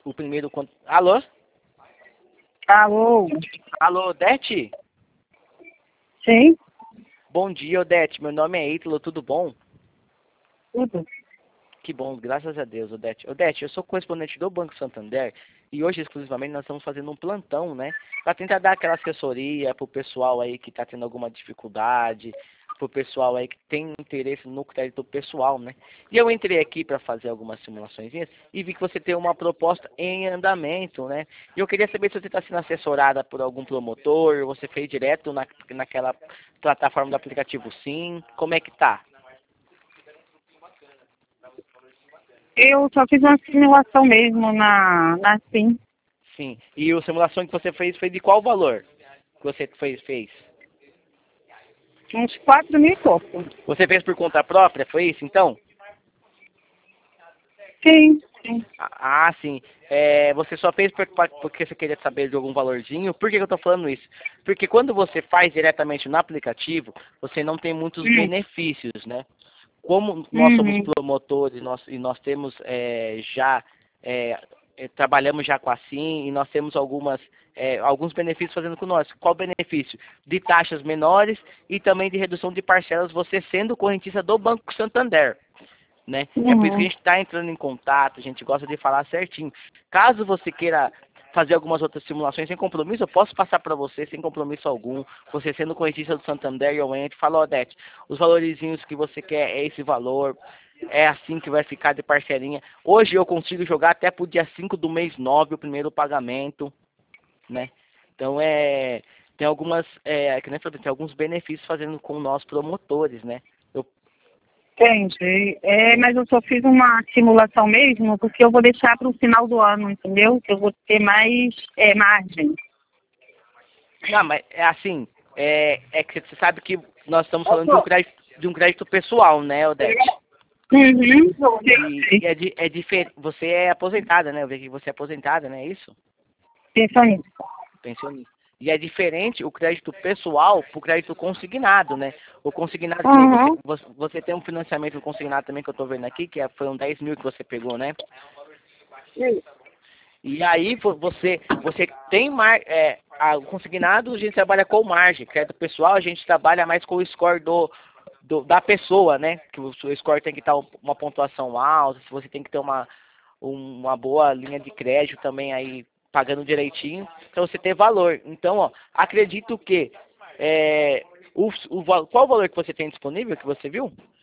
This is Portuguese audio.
o primeiro... Alô? Alô? Alô, Odete? Sim? Bom dia, Odete. Meu nome é Ítalo, tudo bom? Tudo. Que bom, graças a Deus, Odete. Odete, eu sou correspondente do Banco Santander e hoje, exclusivamente, nós estamos fazendo um plantão, né? Para tentar dar aquela assessoria pro pessoal aí que está tendo alguma dificuldade, pro pessoal aí que tem interesse no crédito pessoal, né? E eu entrei aqui para fazer algumas simulações e vi que você tem uma proposta em andamento, né? E eu queria saber se você está sendo assessorada por algum promotor, você fez direto naquela plataforma do aplicativo Sim, como é que tá? Eu só fiz uma simulação mesmo na SIM. Sim. E a simulação que você fez foi de qual valor que você fez? Uns 4 mil e pouco. Você fez por conta própria, foi isso então? Sim, sim. Sim. Você só fez porque você queria saber de algum valorzinho? Por que eu estou falando isso? Porque quando você faz diretamente no aplicativo, você não tem muitos benefícios, né? Como nós somos Uhum. promotores e nós temos trabalhamos já com a SIM e nós temos alguns benefícios fazendo com nós. Qual benefício? De taxas menores e também de redução de parcelas, você sendo correntista do Banco Santander, né? É por isso que a Uhum. gente está entrando em contato, a gente gosta de falar certinho. Caso você queira fazer algumas outras simulações sem compromisso, eu posso passar para você sem compromisso algum. Você sendo correntista do Santander, eu entro e falo, Odete, os valorizinhos que você quer é esse valor, é assim que vai ficar de parcelinha. Hoje eu consigo jogar até pro dia 5 do mês 9 o primeiro pagamento, né? Então tem que nem eu falei, tem alguns benefícios fazendo com nós promotores, né? Eu, Entendi. sim. Mas eu só fiz uma simulação mesmo porque eu vou deixar para o final do ano, entendeu? Que eu vou ter mais margem. Não, mas é assim, que você sabe que nós estamos falando de um crédito pessoal, né, Odete? Uhum. E é diferente. Você é aposentada, né? Eu vi que você é aposentada, né? É isso? Pensionista. Pensionista. E é diferente o crédito pessoal pro crédito consignado, né? O consignado, que nem Uhum. você tem um financiamento consignado também que eu tô vendo aqui, que foi um 10 mil que você pegou, né? E aí você tem o consignado, a gente trabalha com margem. Crédito pessoal, a gente trabalha mais com o score da pessoa, né? Que o seu score tem que estar uma pontuação alta, se você tem que ter uma boa linha de crédito também aí, pagando direitinho, para você ter valor. Então, ó, acredito que qual o valor que você tem disponível, que você viu?